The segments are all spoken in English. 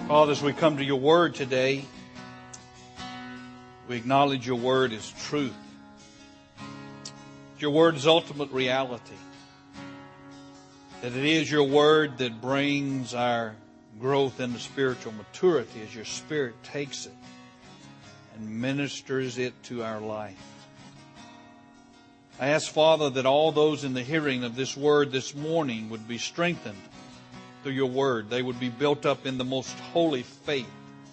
Father, as we come to your word today, we acknowledge your word is truth. Your word is ultimate reality. That it is your word that brings our growth into spiritual maturity as your Spirit takes it and ministers it to our life. I ask, Father, that all those in the hearing of this word this morning would be strengthened through your word. They would be built up in the most holy faith.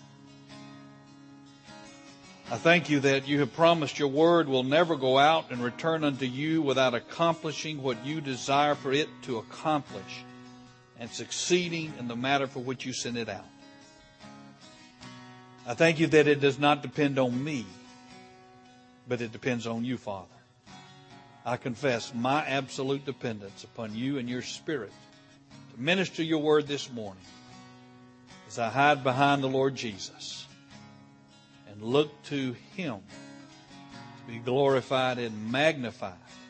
I thank you that you have promised your word will never go out and return unto you without accomplishing what you desire for it to accomplish and succeeding in the matter for which you sent it out. I thank you that it does not depend on me, but it depends on you, Father. I confess my absolute dependence upon you and your Spirit to minister your word this morning as I hide behind the Lord Jesus and look to Him to be glorified and magnified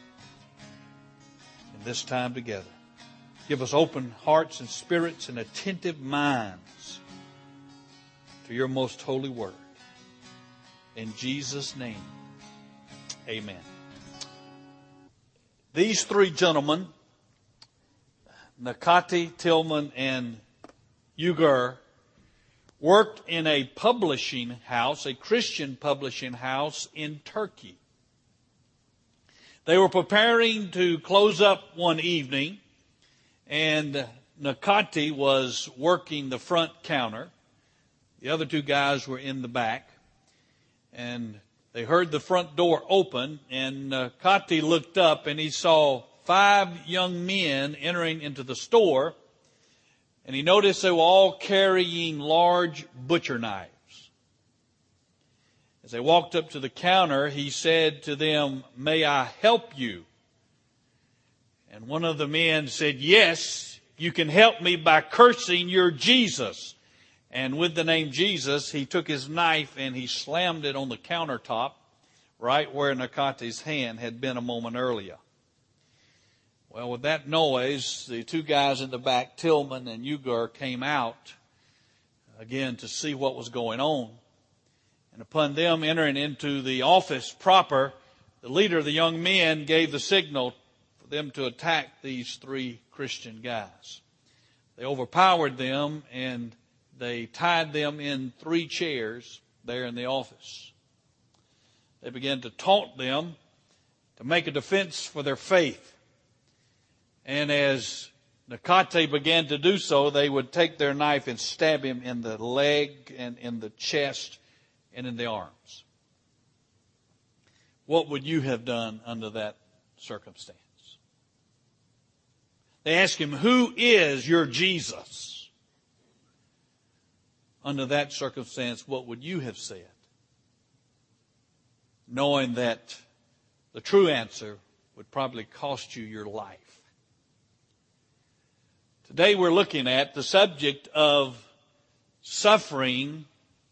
in this time together. Give us open hearts and spirits and attentive minds to your most holy word. In Jesus' name, amen. These three gentlemen, Nakati, Tillman, and Ugur, worked in a publishing house, a Christian publishing house in Turkey. They were preparing to close up one evening, and Nakati was working the front counter. The other two guys were in the back, and they heard the front door open, and Nakati looked up and he saw 5 young men entering into the store, and he noticed they were all carrying large butcher knives. As they walked up to the counter, he said to them, "May I help you?" And one of the men said, "Yes, you can help me by cursing your Jesus." And with the name Jesus, he took his knife and he slammed it on the countertop right where Nakati's hand had been a moment earlier. Well, with that noise, the two guys in the back, Tillman and Ugur, came out again to see what was going on. And upon them entering into the office proper, the leader of the young men gave the signal for them to attack these 3 Christian guys. They overpowered them and they tied them in 3 chairs there in the office. They began to taunt them to make a defense for their faith. And as Nakati began to do so, they would take their knife and stab him in the leg and in the chest and in the arms. What would you have done under that circumstance? They asked him, "Who is your Jesus?" Under that circumstance, what would you have said? Knowing that the true answer would probably cost you your life. Today we're looking at the subject of suffering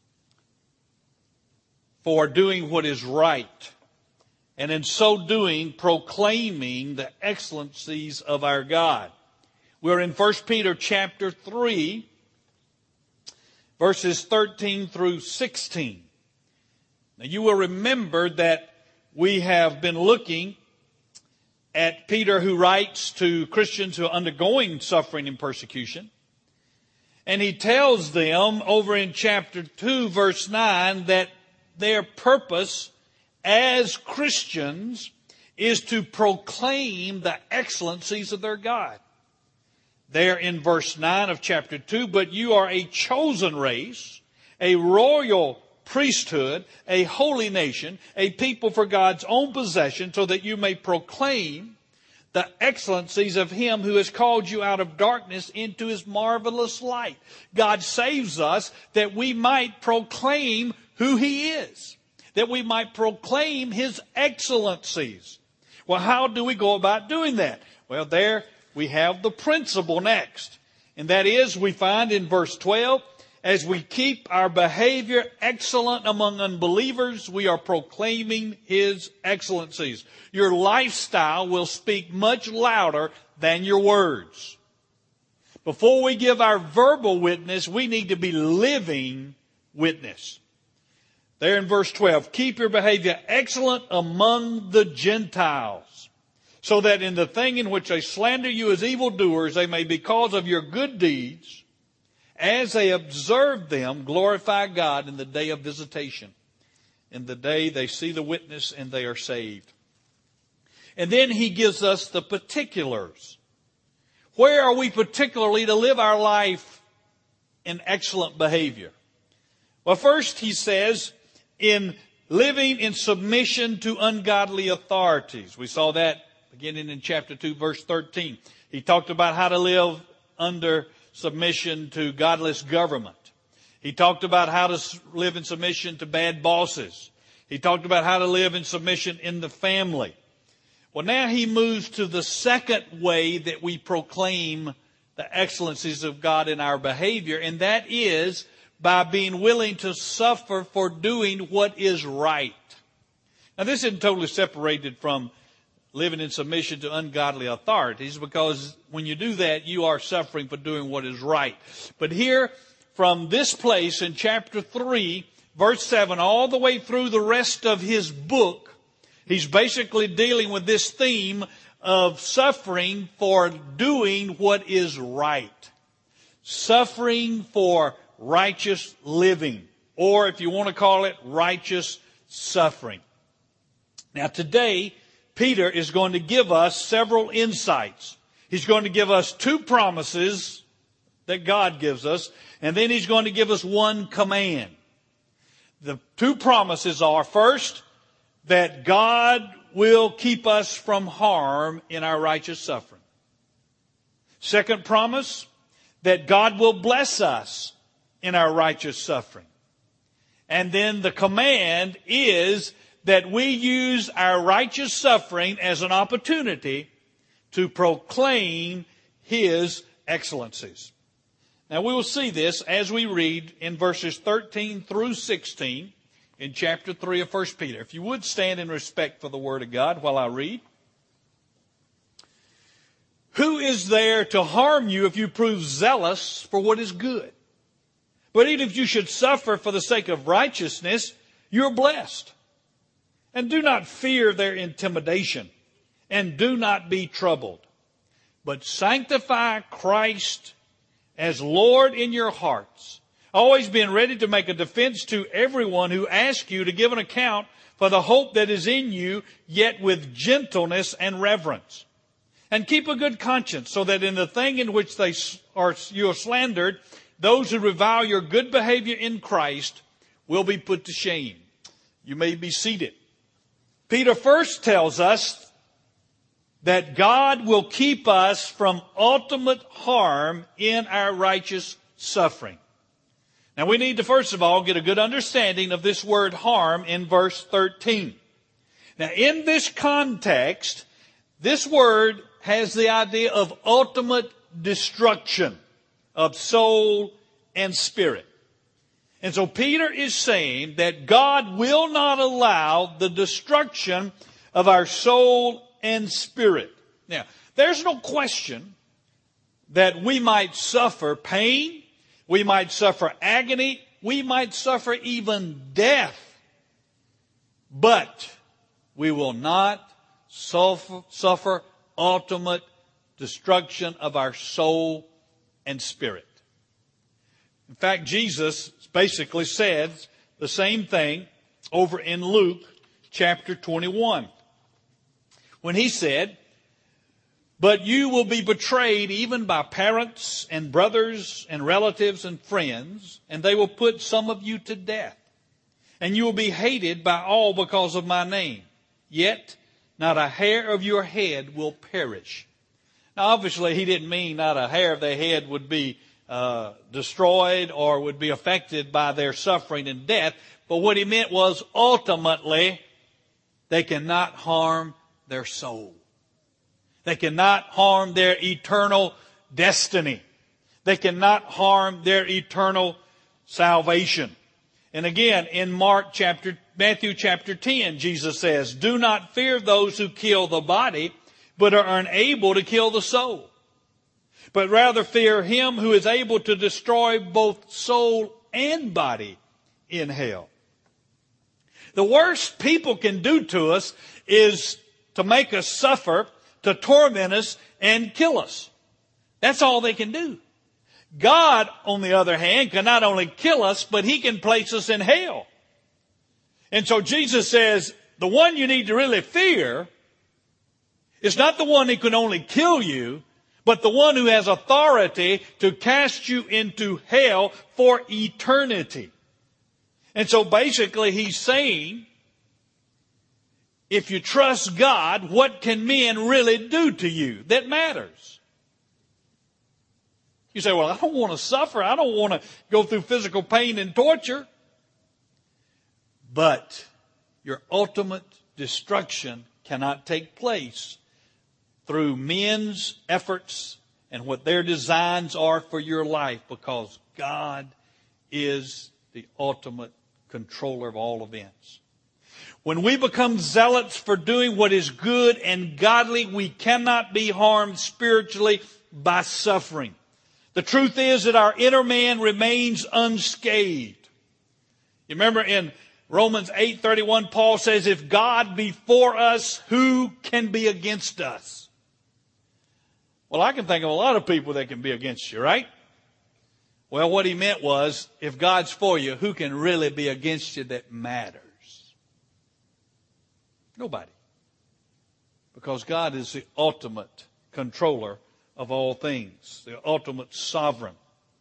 for doing what is right, and in so doing proclaiming the excellencies of our God. We're in 1 Peter chapter 3, verses 13 through 16. Now you will remember that we have been looking at Peter, who writes to Christians who are undergoing suffering and persecution. And he tells them over in chapter 2, verse 9, that their purpose as Christians is to proclaim the excellencies of their God. There in verse 9 of chapter 2, "But you are a chosen race, a royal priesthood, a holy nation, a people for God's own possession, so that you may proclaim the excellencies of Him who has called you out of darkness into His marvelous light." God saves us that we might proclaim who He is, that we might proclaim His excellencies. Well, how do we go about doing that? Well, there we have the principle next. And that is, we find in verse 12, as we keep our behavior excellent among unbelievers, we are proclaiming His excellencies. Your lifestyle will speak much louder than your words. Before we give our verbal witness, we need to be living witness. There in verse 12, keep your behavior excellent among the Gentiles, so that in the thing in which they slander you as evildoers, they may, because of your good deeds, as they observe them, glorify God in the day of visitation, in the day they see the witness and they are saved. And then he gives us the particulars. Where are we particularly to live our life in excellent behavior? Well, first he says, in living in submission to ungodly authorities. We saw that beginning in chapter 2, verse 13. He talked about how to live under submission to godless government. He talked about how to live in submission to bad bosses. He talked about how to live in submission in the family. Well, now he moves to the second way that we proclaim the excellencies of God in our behavior, and that is by being willing to suffer for doing what is right. Now, this isn't totally separated from living in submission to ungodly authorities, because when you do that, you are suffering for doing what is right. But here, from this place in chapter 3, verse 7, all the way through the rest of his book, he's basically dealing with this theme of suffering for doing what is right. Suffering for righteous living, or if you want to call it, righteous suffering. Now today, Peter is going to give us several insights. He's going to give us two promises that God gives us, and then he's going to give us one command. The two promises are, first, that God will keep us from harm in our righteous suffering. Second promise, that God will bless us in our righteous suffering. And then the command is that we use our righteous suffering as an opportunity to proclaim his excellencies. Now we will see this as we read in verses 13 through 16 in chapter 3 of 1 Peter. If you would stand in respect for the Word of God while I read. Who is there to harm you if you prove zealous for what is good? But even if you should suffer for the sake of righteousness, you're blessed. And do not fear their intimidation, and do not be troubled, but sanctify Christ as Lord in your hearts, always being ready to make a defense to everyone who asks you to give an account for the hope that is in you, yet with gentleness and reverence. And keep a good conscience, so that in the thing in which you are slandered, those who revile your good behavior in Christ will be put to shame. You may be seated. Peter first tells us that God will keep us from ultimate harm in our righteous suffering. Now we need to first of all get a good understanding of this word harm in verse 13. Now in this context, this word has the idea of ultimate destruction of soul and spirit. And so Peter is saying that God will not allow the destruction of our soul and spirit. Now, there's no question that we might suffer pain, we might suffer agony, we might suffer even death, but we will not suffer ultimate destruction of our soul and spirit. In fact, Jesus basically said the same thing over in Luke chapter 21. When he said, but you will be betrayed even by parents and brothers and relatives and friends, and they will put some of you to death. And you will be hated by all because of my name. Yet not a hair of your head will perish. Now obviously he didn't mean not a hair of their head would be destroyed or would be affected by their suffering and death. But what he meant was ultimately they cannot harm their soul. They cannot harm their eternal destiny. They cannot harm their eternal salvation. And again, in Matthew chapter 10, Jesus says, do not fear those who kill the body, but are unable to kill the soul. but rather fear him who is able to destroy both soul and body in hell. The worst people can do to us is to make us suffer, to torment us, and kill us. That's all they can do. God, on the other hand, can not only kill us, but he can place us in hell. And so Jesus says, the one you need to really fear is not the one who can only kill you, but the one who has authority to cast you into hell for eternity. And so basically he's saying, if you trust God, what can men really do to you that matters? You say, well, I don't want to suffer. I don't want to go through physical pain and torture. But your ultimate destruction cannot take place through men's efforts and what their designs are for your life, because God is the ultimate controller of all events. When we become zealots for doing what is good and godly, we cannot be harmed spiritually by suffering. The truth is that our inner man remains unscathed. You remember in Romans 8:31, Paul says, if God be for us, who can be against us? Well, I can think of a lot of people that can be against you, right? Well, what he meant was, if God's for you, who can really be against you that matters? Nobody. Because God is the ultimate controller of all things, the ultimate sovereign.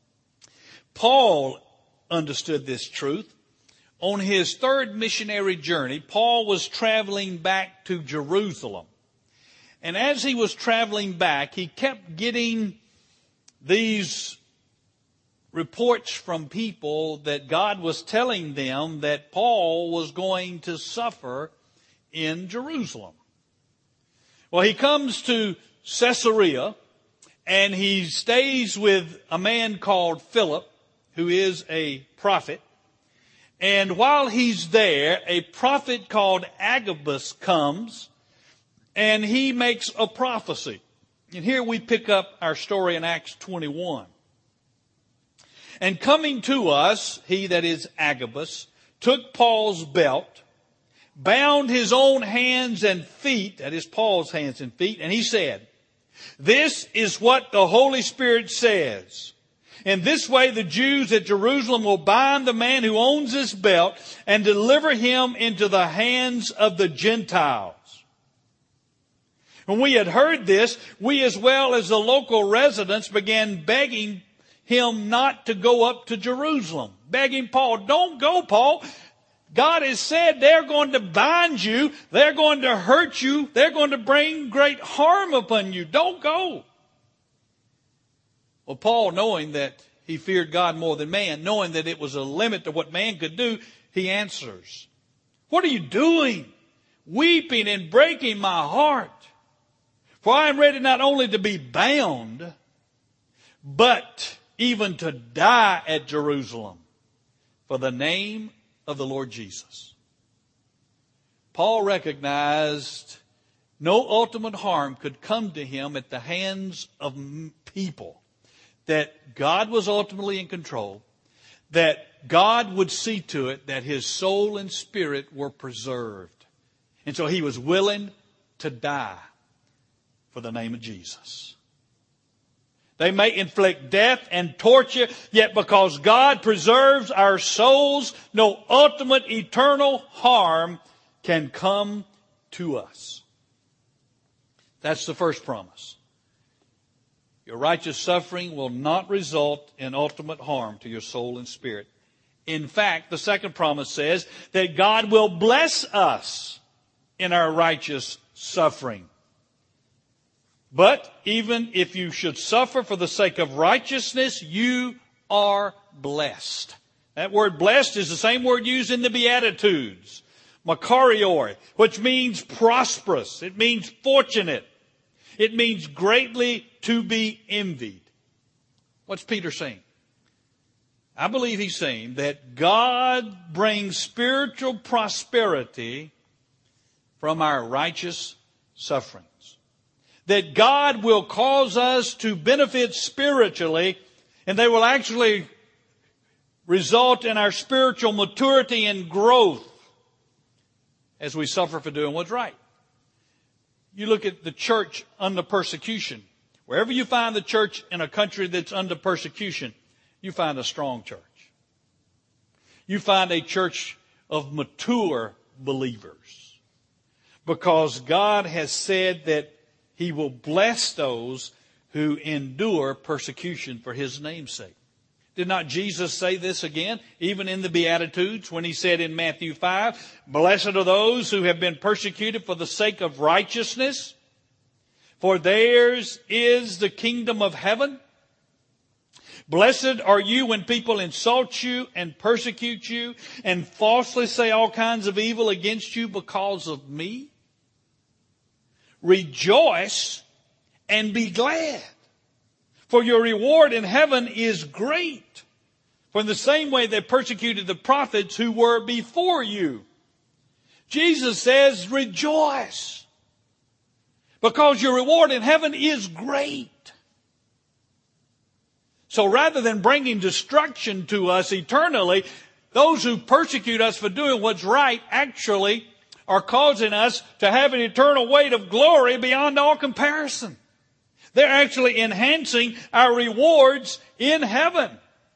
Paul understood this truth. On his third missionary journey, Paul was traveling back to Jerusalem. And as he was traveling back, he kept getting these reports from people that God was telling them that Paul was going to suffer in Jerusalem. Well, he comes to Caesarea, and he stays with a man called Philip, who is a prophet. And while he's there, a prophet called Agabus comes, and he makes a prophecy. And here we pick up our story in Acts 21. And coming to us, he, that is Agabus, took Paul's belt, bound his own hands and feet, that is Paul's hands and feet, and he said, this is what the Holy Spirit says. In this way, the Jews at Jerusalem will bind the man who owns this belt and deliver him into the hands of the Gentiles. When we had heard this, we as well as the local residents began begging him not to go up to Jerusalem. Begging Paul, don't go, Paul. God has said they're going to bind you. They're going to hurt you. They're going to bring great harm upon you. Don't go. Well, Paul, knowing that he feared God more than man, knowing that it was a limit to what man could do, he answers, what are you doing? Weeping and breaking my heart. For I am ready not only to be bound, but even to die at Jerusalem for the name of the Lord Jesus. Paul recognized no ultimate harm could come to him at the hands of people. That God was ultimately in control. That God would see to it that his soul and spirit were preserved. And so he was willing to die for the name of Jesus. They may inflict death and torture, yet because God preserves our souls, no ultimate eternal harm can come to us. That's the first promise. Your righteous suffering will not result in ultimate harm to your soul and spirit. In fact, the second promise says that God will bless us in our righteous suffering. But even if you should suffer for the sake of righteousness, you are blessed. That word blessed is the same word used in the Beatitudes, makarioi, which means prosperous. It means fortunate. It means greatly to be envied. What's Peter saying? I believe he's saying that God brings spiritual prosperity from our righteous sufferings. that God will cause us to benefit spiritually, and they will actually result in our spiritual maturity and growth as we suffer for doing what's right. You look at the church under persecution. Wherever you find the church in a country that's under persecution, you find a strong church. You find a church of mature believers. Because God has said that He will bless those who endure persecution for His name's sake. Did not Jesus say this again, even in the Beatitudes, when He said in Matthew 5, "Blessed are those who have been persecuted for the sake of righteousness, for theirs is the kingdom of heaven. Blessed are you when people insult you and persecute you and falsely say all kinds of evil against you because of me. Rejoice and be glad, for your reward in heaven is great. For in the same way they persecuted the prophets who were before you." Jesus says, rejoice, because your reward in heaven is great. So rather than bringing destruction to us eternally, those who persecute us for doing what's right actually are causing us to have an eternal weight of glory beyond all comparison. They're actually enhancing our rewards in heaven.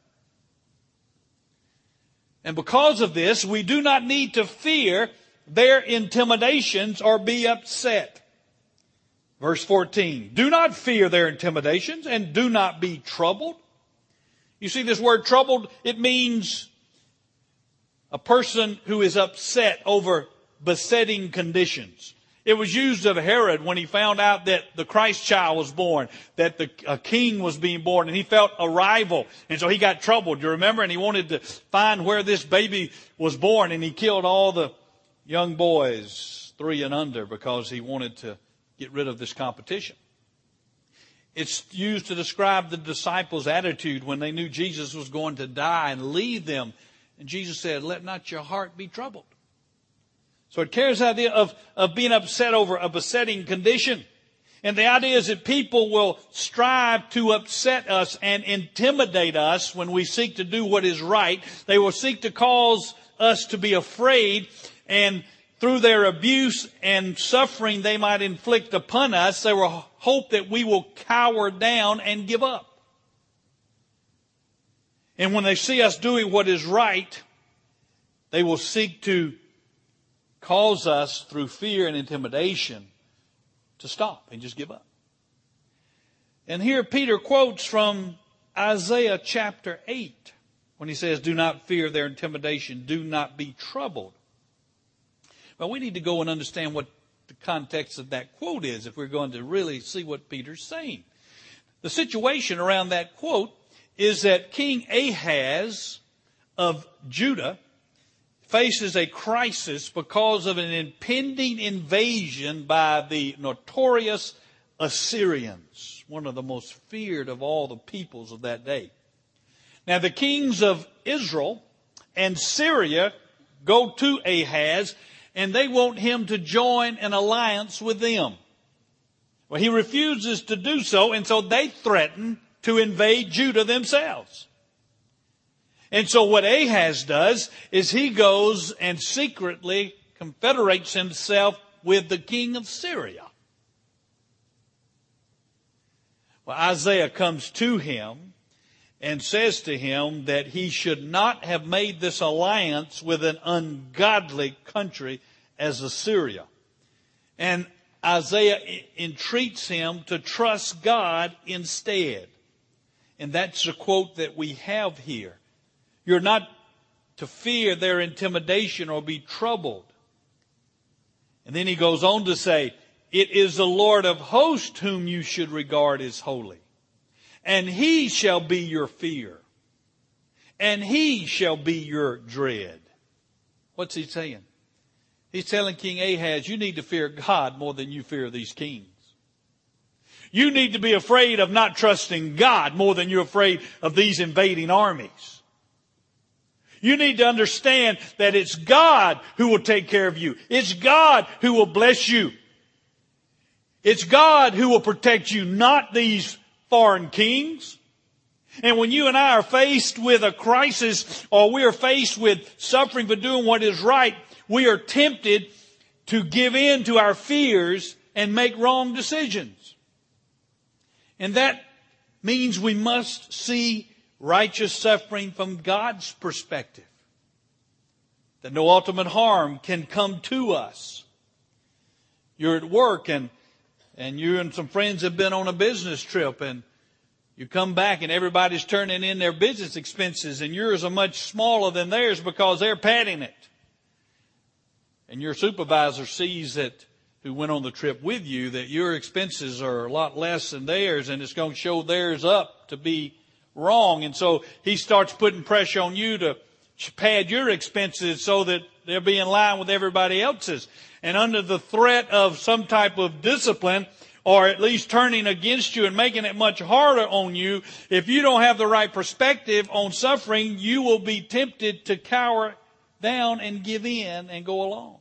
And because of this, we do not need to fear their intimidations or be upset. Verse 14, do not fear their intimidations and do not be troubled. You see this word troubled, it means a person who is upset over besetting conditions. It was used of Herod when he found out that the Christ child was born, that a king was being born, and he felt a rival. And so he got troubled, you remember? And he wanted to find where this baby was born, and he killed all the young boys, 3 and under, because he wanted to get rid of this competition. It's used to describe the disciples' attitude when they knew Jesus was going to die and leave them. And Jesus said, "Let not your heart be troubled." So it carries the idea of being upset over a besetting condition. And the idea is that people will strive to upset us and intimidate us when we seek to do what is right. They will seek to cause us to be afraid, and through their abuse and suffering they might inflict upon us, they will hope that we will cower down and give up. And when they see us doing what is right, they will seek to cause us through fear and intimidation to stop and just give up. And here Peter quotes from Isaiah chapter 8 when he says, "Do not fear their intimidation, do not be troubled." But we need to go and understand what the context of that quote is if we're going to really see what Peter's saying. The situation around that quote is that King Ahaz of Judah faces a crisis because of an impending invasion by the notorious Assyrians, one of the most feared of all the peoples of that day. Now the kings of Israel and Syria go to Ahaz, and they want him to join an alliance with them. Well, he refuses to do so, and so they threaten to invade Judah themselves. And so what Ahaz does is he goes and secretly confederates himself with the king of Syria. Well, Isaiah comes to him and says to him that he should not have made this alliance with an ungodly country as Assyria. And Isaiah entreats him to trust God instead. And that's the quote that we have here. You're not to fear their intimidation or be troubled. And then he goes on to say, it is the Lord of hosts whom you should regard as holy. And He shall be your fear. And He shall be your dread. What's he saying? He's telling King Ahaz, you need to fear God more than you fear these kings. You need to be afraid of not trusting God more than you're afraid of these invading armies. You need to understand that it's God who will take care of you. It's God who will bless you. It's God who will protect you, not these foreign kings. And when you and I are faced with a crisis, or we are faced with suffering for doing what is right, we are tempted to give in to our fears and make wrong decisions. And that means we must see righteous suffering from God's perspective. That no ultimate harm can come to us. You're at work and you and some friends have been on a business trip, and you come back and everybody's turning in their business expenses, and yours are much smaller than theirs because they're padding it. And your supervisor sees that, who went on the trip with you, that your expenses are a lot less than theirs, and it's going to show theirs up to be wrong. And so he starts putting pressure on you to pad your expenses so that they'll be in line with everybody else's. And under the threat of some type of discipline, or at least turning against you and making it much harder on you, if you don't have the right perspective on suffering, you will be tempted to cower down and give in and go along.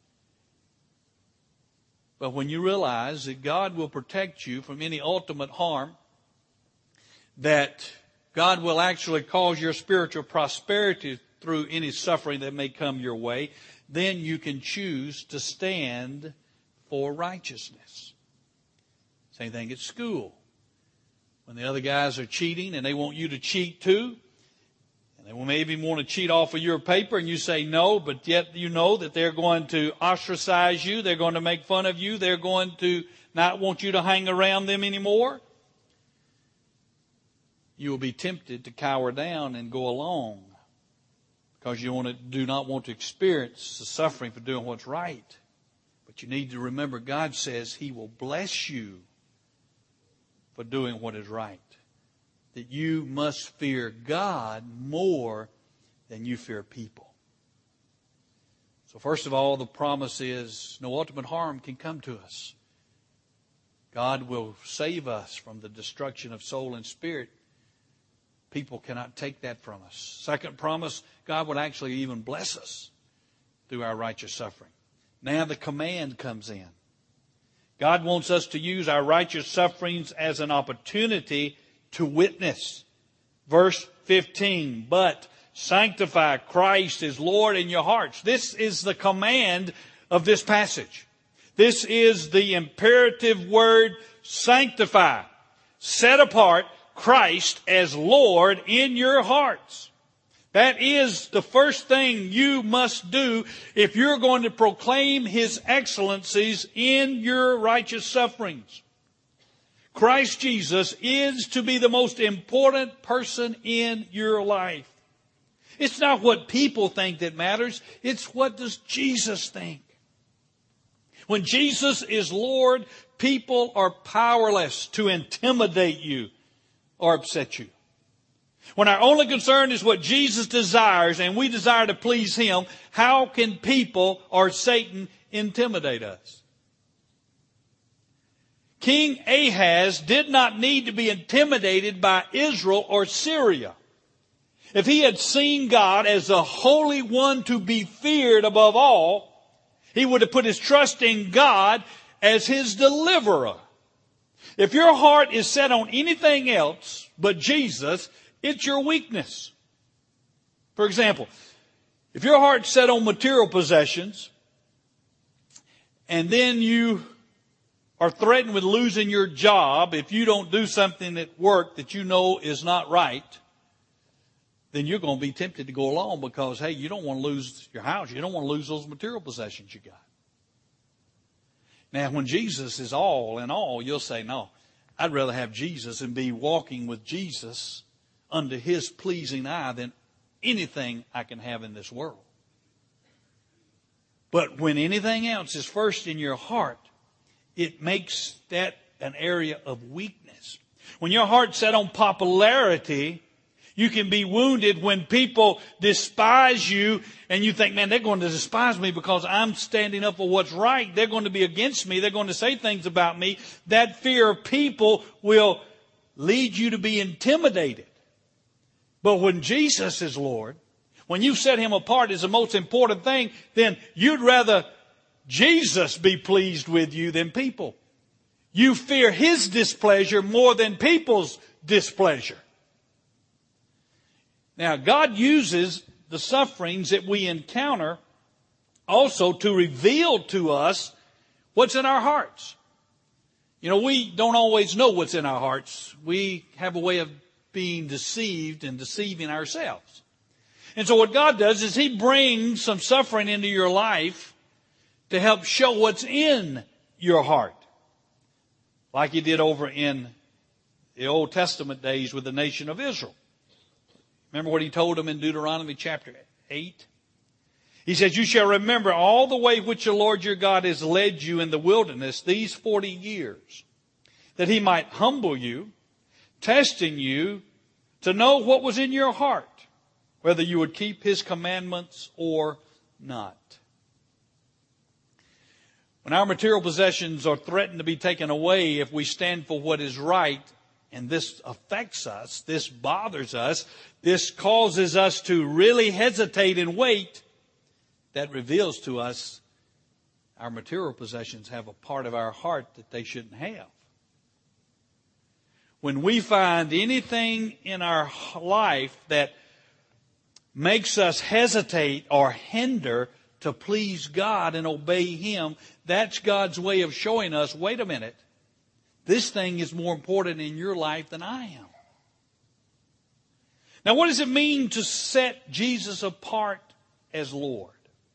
But when you realize that God will protect you from any ultimate harm, that God will actually cause your spiritual prosperity through any suffering that may come your way, then you can choose to stand for righteousness. Same thing at school. When the other guys are cheating and they want you to cheat too, and they will maybe want to cheat off of your paper, and you say no, but yet you know that they're going to ostracize you, they're going to make fun of you, they're going to not want you to hang around them anymore, you will be tempted to cower down and go along because you do not want to experience the suffering for doing what's right. But you need to remember God says He will bless you for doing what is right. That you must fear God more than you fear people. So first of all, the promise is no ultimate harm can come to us. God will save us from the destruction of soul and spirit. People cannot take that from us. Second promise, God would actually even bless us through our righteous suffering. Now the command comes in. God wants us to use our righteous sufferings as an opportunity to witness. Verse 15, but sanctify Christ as Lord in your hearts. This is the command of this passage. This is the imperative word, sanctify. Set apart Christ as Lord in your hearts. That is the first thing you must do if you're going to proclaim His excellencies in your righteous sufferings. Christ Jesus is to be the most important person in your life. It's not what people think that matters. It's what does Jesus think. When Jesus is Lord, people are powerless to intimidate you or upset you. When our only concern is what Jesus desires and we desire to please Him, how can people or Satan intimidate us? King Ahaz did not need to be intimidated by Israel or Syria. If he had seen God as the Holy One to be feared above all, he would have put his trust in God as his deliverer. If your heart is set on anything else but Jesus, it's your weakness. For example, if your heart's set on material possessions, and then you are threatened with losing your job if you don't do something at work that you know is not right, then you're going to be tempted to go along because, hey, you don't want to lose your house. You don't want to lose those material possessions you got. Now, when Jesus is all in all, you'll say, no, I'd rather have Jesus and be walking with Jesus under His pleasing eye than anything I can have in this world. But when anything else is first in your heart, it makes that an area of weakness. When your heart's set on popularity, you can be wounded when people despise you and you think, man, they're going to despise me because I'm standing up for what's right. They're going to be against me. They're going to say things about me. That fear of people will lead you to be intimidated. But when Jesus is Lord, when you set Him apart as the most important thing, then you'd rather Jesus be pleased with you than people. You fear His displeasure more than people's displeasure. Now, God uses the sufferings that we encounter also to reveal to us what's in our hearts. You know, we don't always know what's in our hearts. We have a way of being deceived and deceiving ourselves. And so what God does is He brings some suffering into your life to help show what's in your heart. Like He did over in the Old Testament days with the nation of Israel. Remember what He told them in Deuteronomy chapter 8? He says, you shall remember all the way which the Lord your God has led you in the wilderness these 40 years, that He might humble you, testing you to know what was in your heart, whether you would keep His commandments or not. When our material possessions are threatened to be taken away if we stand for what is right, and this affects us, this bothers us, this causes us to really hesitate and wait, that reveals to us our material possessions have a part of our heart that they shouldn't have. When we find anything in our life that makes us hesitate or hinder to please God and obey Him, that's God's way of showing us, wait a minute, this thing is more important in your life than I am. Now, what does it mean to set Jesus apart as Lord?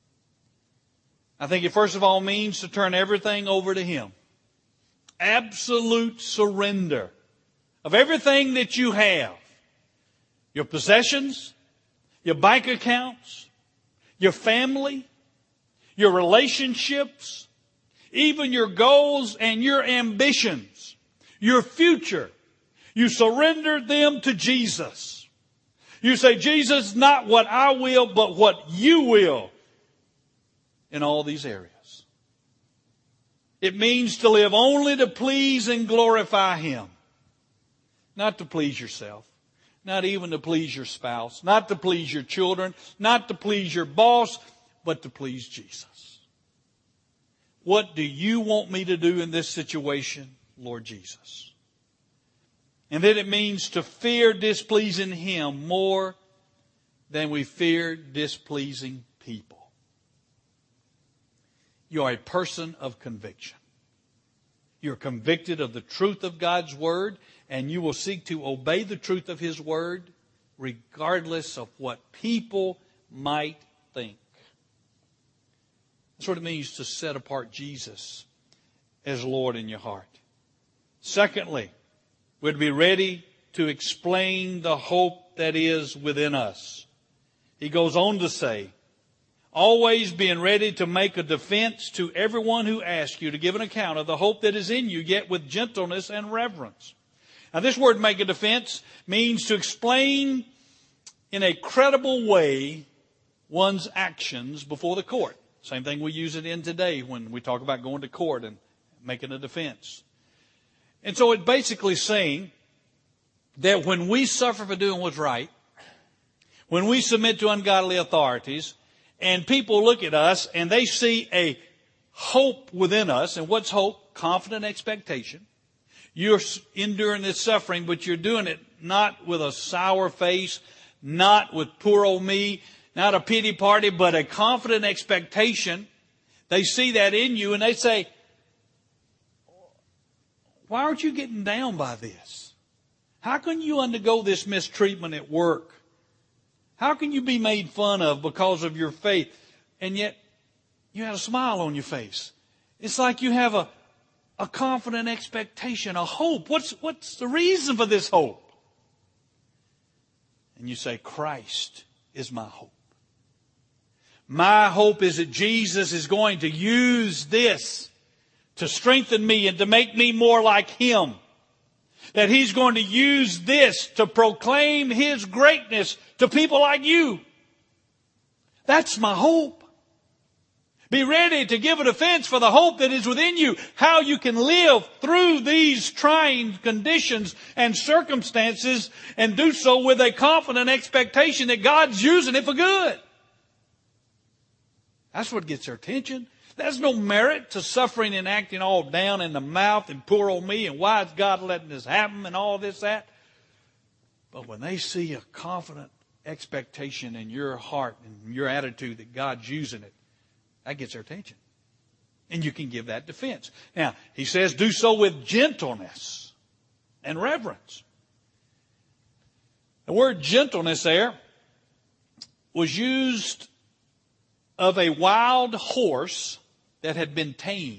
I think it first of all means to turn everything over to Him. Absolute surrender of everything that you have. Your possessions, your bank accounts, your family, your relationships, even your goals and your ambitions, your future. You surrender them to Jesus. You say, Jesus, not what I will, but what You will in all these areas. It means to live only to please and glorify Him. Not to please yourself. Not even to please your spouse. Not to please your children. Not to please your boss. But to please Jesus. What do You want me to do in this situation, Lord Jesus? And then it means to fear displeasing Him more than we fear displeasing people. You are a person of conviction. You're convicted of the truth of God's Word, and you will seek to obey the truth of His Word regardless of what people might think. That's what it means to set apart Jesus as Lord in your heart. Secondly, we're to be ready to explain the hope that is within us. He goes on to say, always being ready to make a defense to everyone who asks you to give an account of the hope that is in you, yet with gentleness and reverence. Now, this word make a defense means to explain in a credible way one's actions before the court. Same thing we use it in today when we talk about going to court and making a defense. And so it's basically saying that when we suffer for doing what's right, when we submit to ungodly authorities, and people look at us and they see a hope within us. And what's hope? Confident expectation. You're enduring this suffering, but you're doing it not with a sour face, not with poor old me, not a pity party, but a confident expectation. They see that in you and they say, why aren't you getting down by this? How can you undergo this mistreatment at work? How can you be made fun of because of your faith? And yet, you have a smile on your face. It's like you have a confident expectation, a hope. What's the reason for this hope? And you say, Christ is my hope. My hope is that Jesus is going to use this to strengthen me and to make me more like Him. That He's going to use this to proclaim His greatness to people like you. That's my hope. Be ready to give a defense for the hope that is within you. How you can live through these trying conditions and circumstances and do so with a confident expectation that God's using it for good. That's what gets our attention. There's no merit to suffering and acting all down in the mouth and poor old me and why is God letting this happen and all this, that. But when they see a confident expectation in your heart and your attitude that God's using it, that gets their attention. And you can give that defense. Now, he says, do so with gentleness and reverence. The word gentleness there was used of a wild horse that had been tamed.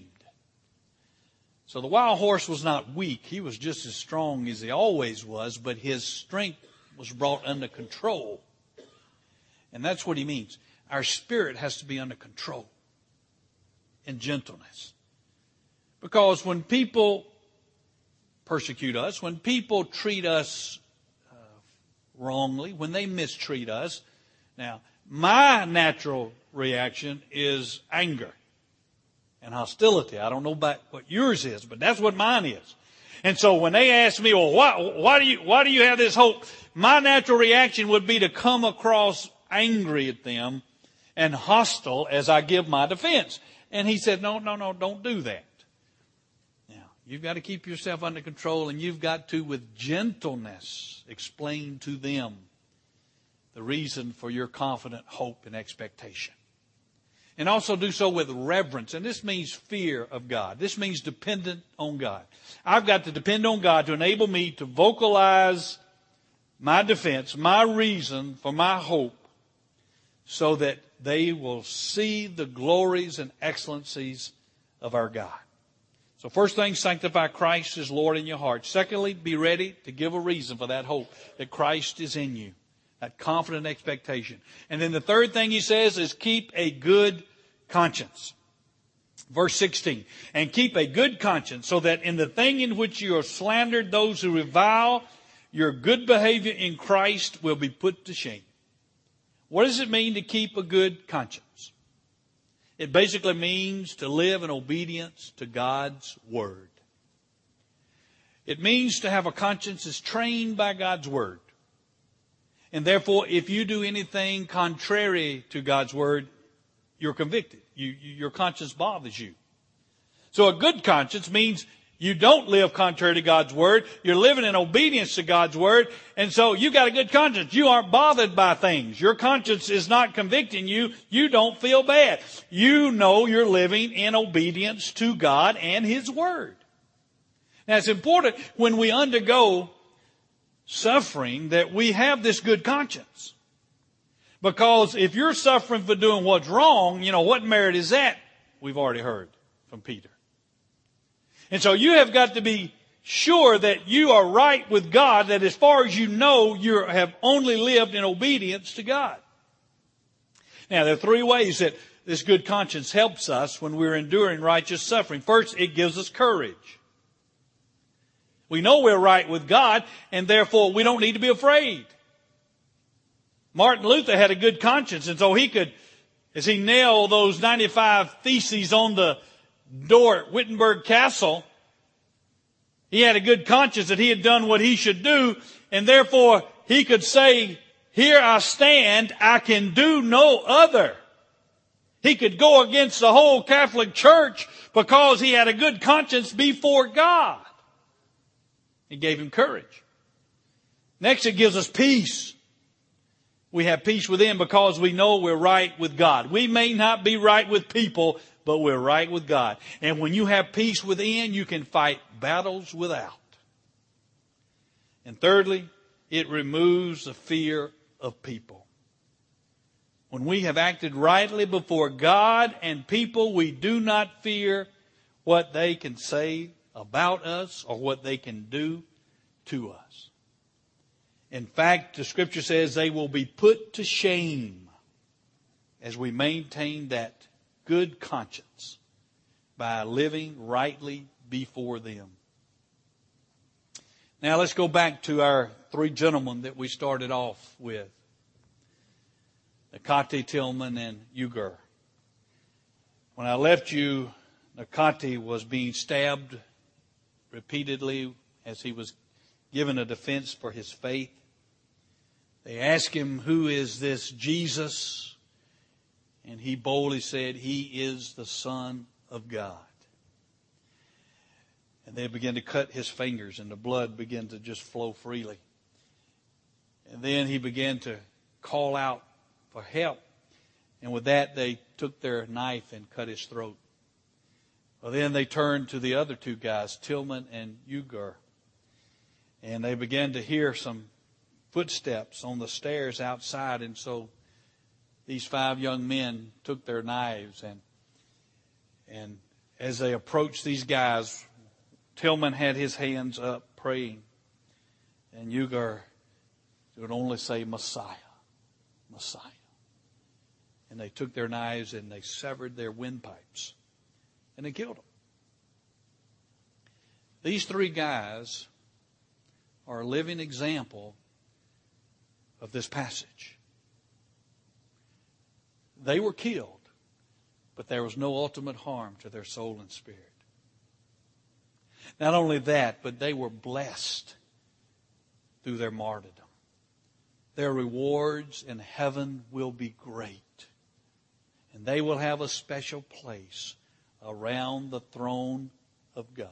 So the wild horse was not weak. He was just as strong as he always was, but his strength was brought under control. And that's what he means. Our spirit has to be under control and gentleness. Because when people persecute us, when people treat us wrongly, when they mistreat us, now, my natural reaction is anger and hostility. I don't know about what yours is, but that's what mine is. And so when they ask me, well, why do you have this hope? My natural reaction would be to come across angry at them and hostile as I give my defense. And he said, no, don't do that. Now, you've got to keep yourself under control, and you've got to, with gentleness, explain to them the reason for your confident hope and expectation. And also do so with reverence. And this means fear of God. This means dependent on God. I've got to depend on God to enable me to vocalize my defense, my reason for my hope, so that they will see the glories and excellencies of our God. So first thing, sanctify Christ as Lord in your heart. Secondly, be ready to give a reason for that hope, that Christ is in you. That confident expectation. And then the third thing he says is keep a good conscience. Verse 16. And keep a good conscience, so that in the thing in which you are slandered, those who revile your good behavior in Christ will be put to shame. What does it mean to keep a good conscience? It basically means to live in obedience to God's Word. It means to have a conscience that's trained by God's Word. And therefore, if you do anything contrary to God's Word, you're convicted. Your conscience bothers you. So a good conscience means you don't live contrary to God's Word. You're living in obedience to God's Word. And so you got a good conscience. You aren't bothered by things. Your conscience is not convicting you. You don't feel bad. You know you're living in obedience to God and His Word. Now it's important when we undergo suffering that we have this good conscience. Because if you're suffering for doing what's wrong, what merit is that? We've already heard from Peter. And so you have got to be sure that you are right with God, that as far as you know, you have only lived in obedience to God. Now, there are three ways that this good conscience helps us when we're enduring righteous suffering. First, it gives us courage. We know we're right with God, and therefore we don't need to be afraid. Martin Luther had a good conscience, and so he could, as he nailed those 95 theses on the door at Wittenberg Castle, he had a good conscience that he had done what he should do, and therefore he could say, here I stand, I can do no other. He could go against the whole Catholic Church because he had a good conscience before God. It gave him courage. Next, it gives us peace. We have peace within because we know we're right with God. We may not be right with people, but we're right with God. And when you have peace within, you can fight battles without. And thirdly, it removes the fear of people. When we have acted rightly before God and people, we do not fear what they can say about us or what they can do to us. In fact, the Scripture says they will be put to shame as we maintain that good conscience by living rightly before them. Now let's go back to our three gentlemen that we started off with. Nakati, Tillman, and Ugur. When I left you, Nakati was being stabbed repeatedly as he was given a defense for his faith. They asked him, who is this Jesus? And he boldly said, "He is the Son of God." And they began to cut his fingers, and the blood began to just flow freely. And then he began to call out for help. And with that, they took their knife and cut his throat. Well, then they turned to the other two guys, Tillman and Ugur. And they began to hear some footsteps on the stairs outside. And so these 5 young men took their knives. And as they approached these guys, Tillman had his hands up praying. And Ugur would only say, "Messiah, Messiah." And they took their knives and they severed their windpipes. And they killed them. These 3 guys are a living example of this passage. They were killed, but there was no ultimate harm to their soul and spirit. Not only that, but they were blessed through their martyrdom. Their rewards in heaven will be great. And they will have a special place around the throne of God.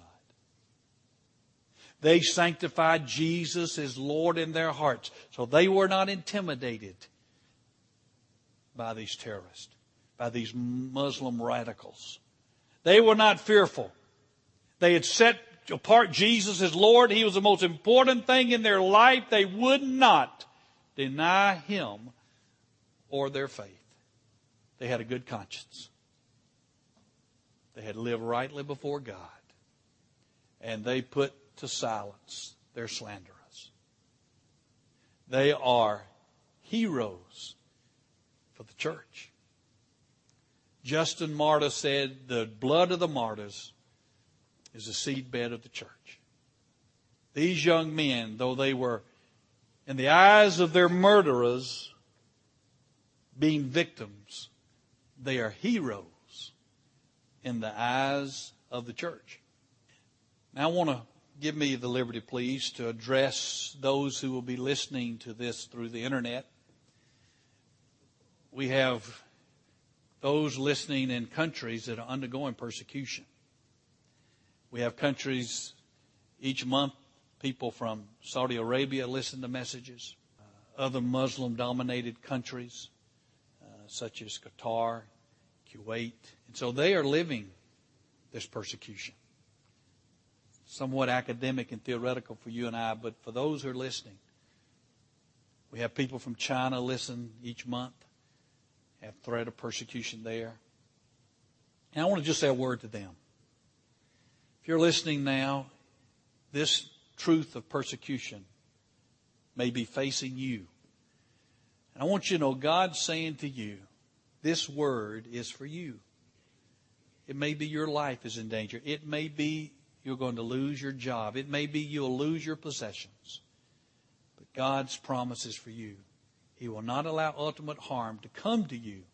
They sanctified Jesus as Lord in their hearts. So they were not intimidated by these terrorists, by these Muslim radicals. They were not fearful. They had set apart Jesus as Lord. He was the most important thing in their life. They would not deny Him or their faith. They had a good conscience. They had lived rightly before God. And they put to silence their slanderers. They are heroes for the church. Justin Martyr said, "The blood of the martyrs is the seedbed of the church." These young men, though they were, in the eyes of their murderers, being victims, they are heroes in the eyes of the church. Now I want to give me the liberty, please, to address those who will be listening to this through the internet. We have those listening in countries that are undergoing persecution. We have countries each month, people from Saudi Arabia listen to messages. Other Muslim-dominated countries, such as Qatar, Kuwait. And so they are living this persecution. Somewhat academic and theoretical for you and I, but for those who are listening, we have people from China listen each month, have threat of persecution there. And I want to just say a word to them. If you're listening now, this truth of persecution may be facing you. And I want you to know God's saying to you, this word is for you. It may be your life is in danger. It may be you're going to lose your job. It may be you'll lose your possessions. But God's promise is for you. He will not allow ultimate harm to come to you.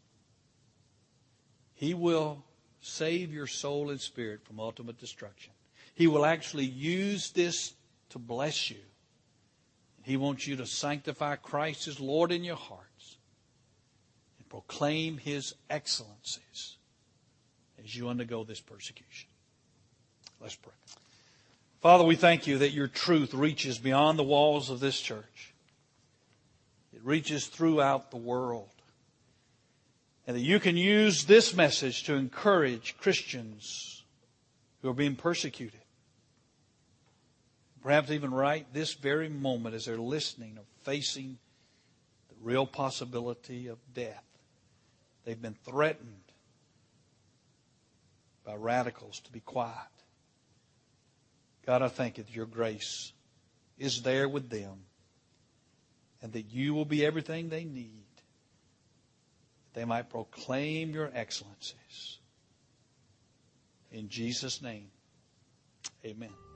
He will save your soul and spirit from ultimate destruction. He will actually use this to bless you. He wants you to sanctify Christ as Lord in your hearts and proclaim His excellencies as you undergo this persecution. Let's pray. Father, we thank you that your truth reaches beyond the walls of this church. It reaches throughout the world. And that you can use this message to encourage Christians who are being persecuted. Perhaps even right this very moment as they're listening or facing the real possibility of death. They've been threatened by radicals to be quiet. God, I thank you that your grace is there with them and that you will be everything they need. That they might proclaim your excellencies. In Jesus' name, amen.